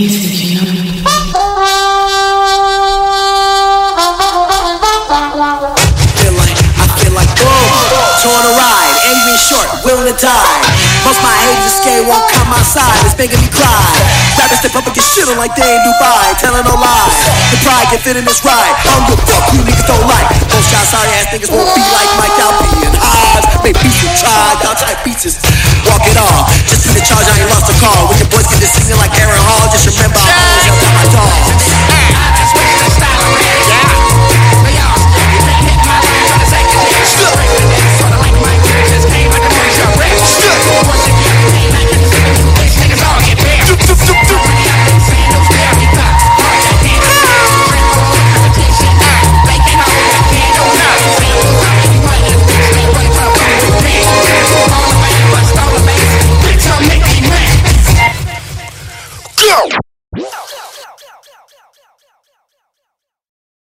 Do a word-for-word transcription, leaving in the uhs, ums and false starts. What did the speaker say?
You think you know me? Feel like, I feel like boom, torn a ride, angry and short, willing to die. Most my haters are scared, won't come outside, it's making me cry. Rappers step up and get shit on like they in Dubai, telling no lies. The pride can fit in this ride, I don't give a fuck you niggas don't like. Most shot sorry ass niggas won't be like Mike Alpy and Highs. Make beats and try, y'all type pieces, walk it off. Just in the charge, I ain't lost a call. When your boys get to singing like Aaron Hall, just remember I always help out my dogs. Go!